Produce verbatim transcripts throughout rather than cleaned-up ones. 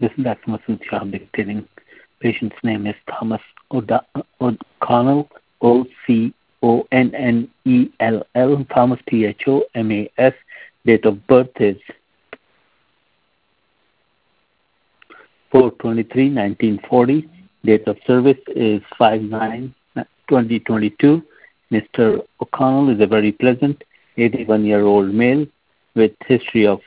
This is Doctor Masood Shah dictating. Patient's name is Thomas O'Da- O'Connell, O C O N N E L L, Thomas T H O M A S. Date of birth is four twenty-three nineteen forty. Date of service is five nine twenty twenty-two. Mister O'Connell is a very pleasant eighty-one-year-old male with history of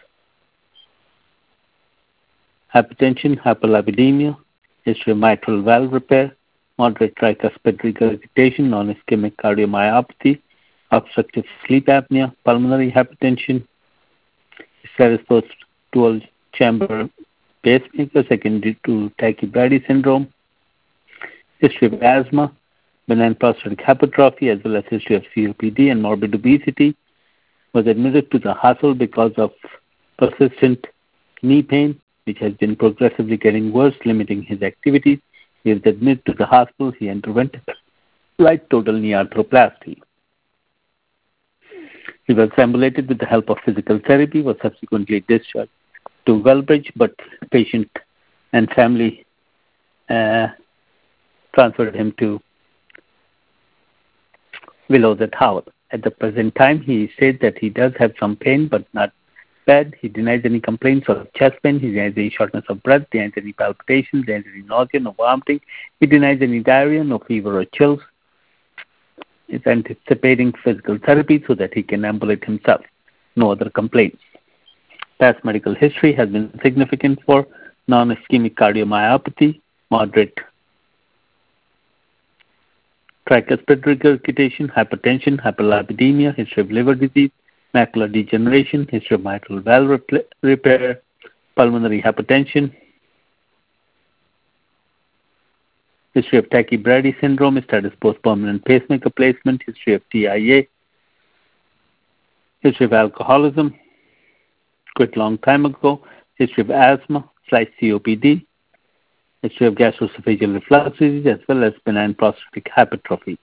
hypertension, hyperlipidemia, history of mitral valve repair, moderate tricuspid regurgitation, non-ischemic cardiomyopathy, obstructive sleep apnea, pulmonary hypertension, status post dual chamber pacemaker secondary to tachycardia syndrome, history of asthma, benign prostatic hypertrophy, as well as history of C O P D and morbid obesity. Was admitted to the hospital because of persistent knee pain, which has been progressively getting worse, limiting his activities. He was admitted to the hospital. He underwent right total knee arthroplasty. He was ambulated with the help of physical therapy, was subsequently discharged to Wellbridge, but patient and family uh, transferred him to Willow the Tower. At the present time, he said that he does have some pain, but not bad. He denies any complaints of chest pain. He denies any shortness of breath, denies any palpitations, denies any nausea, no vomiting. He denies any diarrhea, no fever or chills. He's anticipating physical therapy so that he can ambulate himself. No other complaints. Past medical history has been significant for non-ischemic cardiomyopathy, moderate tricuspid regurgitation, hypertension, hyperlipidemia, history of liver disease, macular degeneration, history of mitral valve repair, pulmonary hypertension, history of tachycardia syndrome, status post-permanent pacemaker placement, history of T I A, history of alcoholism, quit long time ago, history of asthma, slight C O P D, history of gastroesophageal reflux disease, as well as benign prostatic hypertrophy,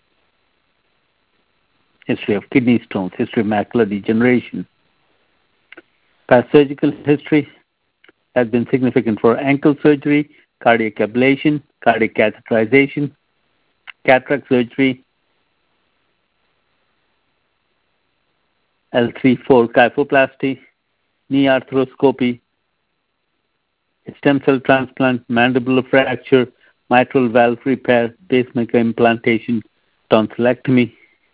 history of kidney stones, history of macular degeneration. Past surgical history has been significant for ankle surgery, cardiac ablation, cardiac catheterization, cataract surgery, L three four kyphoplasty, knee arthroscopy, stem cell transplant, mandibular fracture, mitral valve repair, pacemaker implantation, tonsillectomy.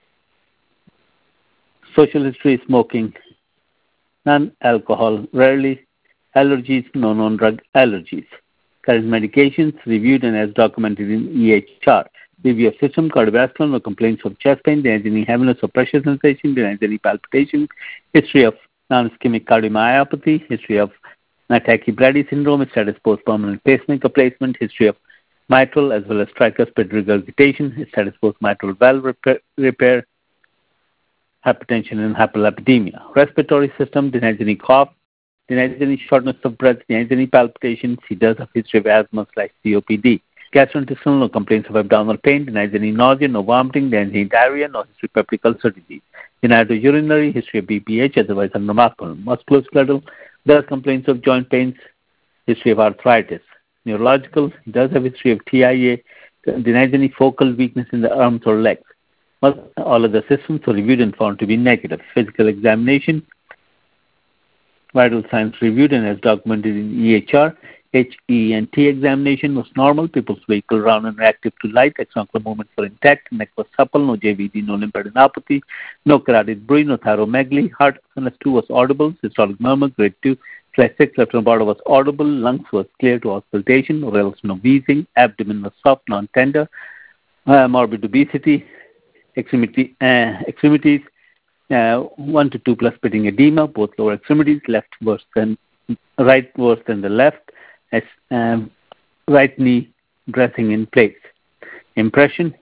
Social history, smoking, non-alcohol, rarely, allergies, no known drug allergies. Current medications, reviewed and as documented in E H R. Review of system, cardiovascular, no complaints of chest pain, denies any heaviness or pressure sensation, denies any palpitation, history of non-ischemic cardiomyopathy, history of tachycardia syndrome, status post-permanent pacemaker placement, history of mitral as well as tricuspid regurgitation, status post-mitral valve repair, repair, hypertension and hyperlipidemia. Respiratory system, denies any cough, denies any shortness of breath, denies any palpitations. He does have history of asthma slash C O P D. Gastrointestinal, no complaints of abdominal pain, denies any nausea, no vomiting, denies any diarrhea, no history of peptic ulcer disease. Denied urinary, history of B P H, otherwise unremarkable. Musculoskeletal, does complaints of joint pains, history of arthritis. Neurological, does have history of T I A, denies any focal weakness in the arms or legs. All other systems were reviewed and found to be negative. Physical examination, vital signs reviewed and as documented in E H R. H E and T examination was normal. People's vehicle round and reactive to light. Exonuclear movements were intact. Neck was supple. No J V D, no lymphadenopathy. No carotid bruit, no thyromegaly. Heart N S two was audible. Systolic murmur, grade two. Slash six, left and border was audible. Lungs was clear to auscultation. Orals, no wheezing. Abdomen was soft, non-tender. Uh, morbid obesity. Extremity, uh, extremities, uh, one to two plus pitting edema, both lower extremities, left worse than right worse than the left, as um, right knee dressing in place. Impression,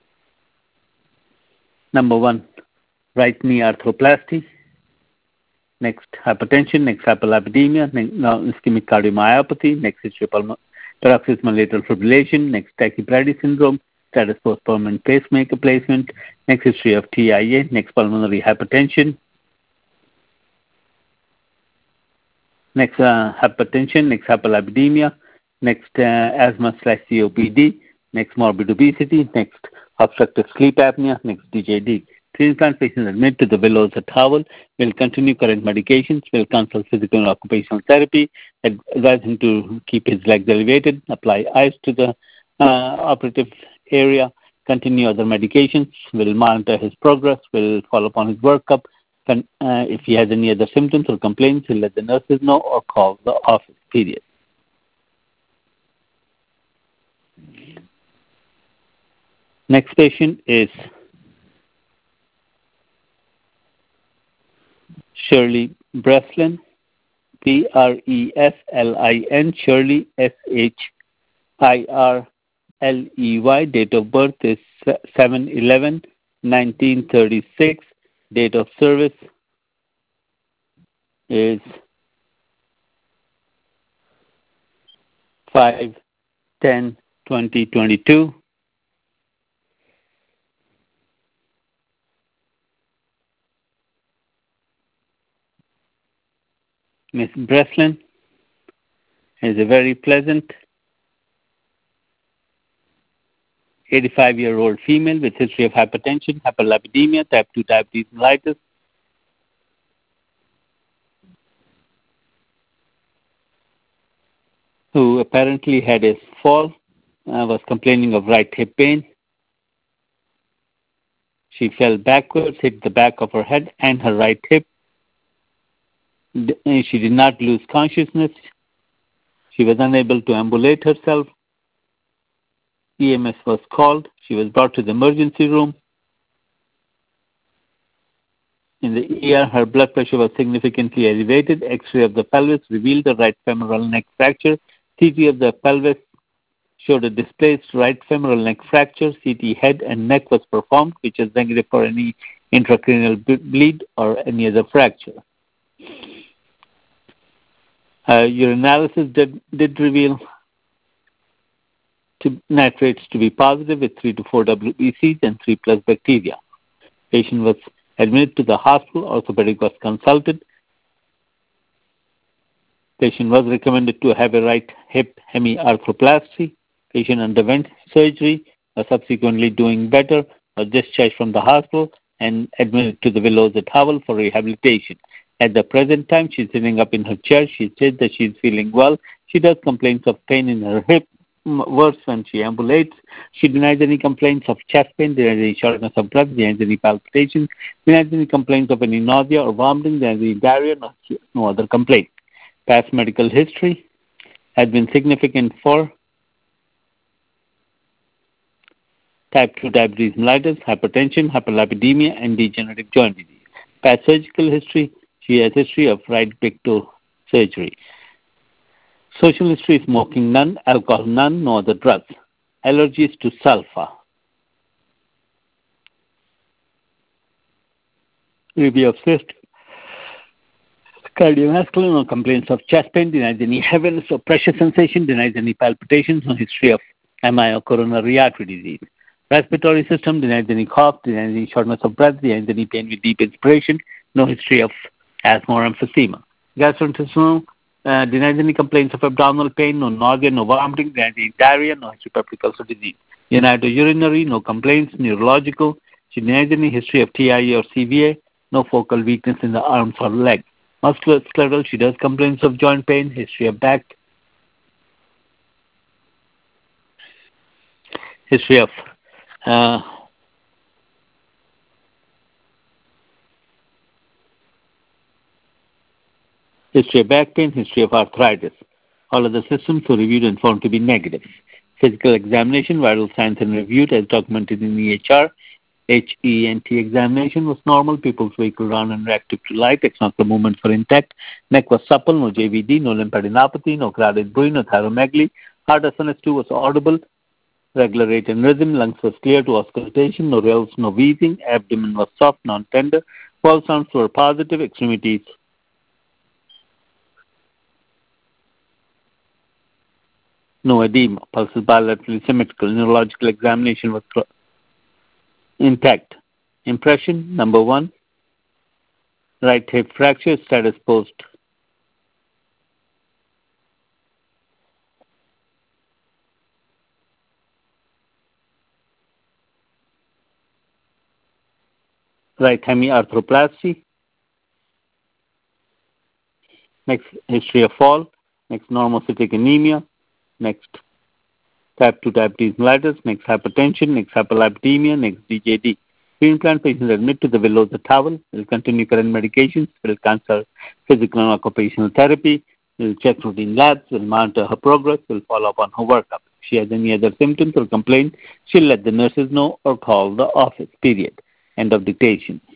number one, right knee arthroplasty, next hypertension, next hyperlipidemia, next ischemic cardiomyopathy, next history of paroxysmal atrial fibrillation, next tachycardia syndrome, status post-permanent pacemaker placement, next history of T I A, next pulmonary hypertension, Next, uh, hypertension. Next, hyperlipidemia. Next, uh, asthma slash C O P D. Next, morbid obesity. Next, obstructive sleep apnea. Next, D J D. Transplant patients admitted to the Willows at Howell will continue current medications, will consult physical and occupational therapy, advise him to keep his legs elevated, apply ice to the uh, operative area, continue other medications, will monitor his progress, will follow up on his workup. Can, uh, if he has any other symptoms or complaints, he'll let the nurses know or call the office, period. Next patient is Shirley Breslin, P R E S L I N, Shirley, S H I R L E Y. Date of birth is seven eleven nineteen thirty-six. Date of service is five ten twenty twenty-two. Miss Breslin is a very pleasant eighty-five-year-old female with history of hypertension, hyperlipidemia, type two diabetes mellitus, who apparently had a fall, uh, was complaining of right hip pain. She fell backwards, hit the back of her head and her right hip. She did not lose consciousness. She was unable to ambulate herself. E M S was called. She was brought to the emergency room. In the E R, her blood pressure was significantly elevated. X-ray of the pelvis revealed a right femoral neck fracture. C T of the pelvis showed a displaced right femoral neck fracture. C T head and neck was performed, which is negative for any intracranial bleed or any other fracture. Uh, urinalysis did, did reveal to nitrates to be positive with three to four W B Cs and three plus bacteria. Patient was admitted to the hospital. Orthopedic was consulted. Patient was recommended to have a right hip hemiarthroplasty. Patient underwent surgery, was subsequently doing better, was discharged from the hospital and admitted to the Willows at Howell for rehabilitation. At the present time, she's sitting up in her chair. She said that she's feeling well. She does complaints of pain in her hip, worse when she ambulates. She denies any complaints of chest pain, denies any shortness of breath, denies any palpitations, denies any complaints of any nausea or vomiting, denies any diarrhea, no, no other complaint. Past medical history has been significant for type two diabetes mellitus, hypertension, hyperlipidemia, and degenerative joint disease. Past surgical history, she has history of right pectoral surgery. Social history, smoking none, alcohol none, no other drugs. Allergies to sulfur. Review of cyst. Cardiovascular, no complaints of chest pain, denies any heaviness or pressure sensation, denies any palpitations, no history of M I or coronary artery disease. Respiratory system, denies any cough, denies any shortness of breath, denies any pain with deep inspiration, no history of asthma or emphysema. Gastrointestinal, uh, denies any complaints of abdominal pain, no nausea, no vomiting, denies any diarrhea, no history of peptic ulcer disease. Urinary, no complaints. Neurological, she denies any history of T I A or C V A, no focal weakness in the arms or legs. Musculoskeletal, she does complaints of joint pain, history of back, history of uh, history of back pain, history of arthritis. All other systems were reviewed and found to be negative. Physical examination, vital signs and reviewed as documented in E H R. H E N T examination was normal. People's vehicle round and reactive to light. External movements were intact. Neck was supple. No J V D. No lymphadenopathy. No crowded bruit. No thyromegaly. Heart S N S two was audible. Regular rate and rhythm. Lungs was clear to auscultation. No rales. No wheezing. Abdomen was soft, non-tender. Pulse sounds were positive. Extremities no edema. Pulses bilaterally symmetrical. Neurological examination was intact. Impression number one. Right hip fracture, status post Right hemiarthroplasty. Next, history of fall. Next, normocytic anemia. Next, type two diabetes mellitus. Next, hypertension. Next, hyperlipidemia. Next, D J D. Pre-implant patients admit to the Villosa towel. Will continue current medications. Will cancel physical and occupational therapy. Will check routine labs. Will monitor her progress. Will follow up on her workup. If she has any other symptoms or complaints, she'll let the nurses know or call the office. Period. End of dictation.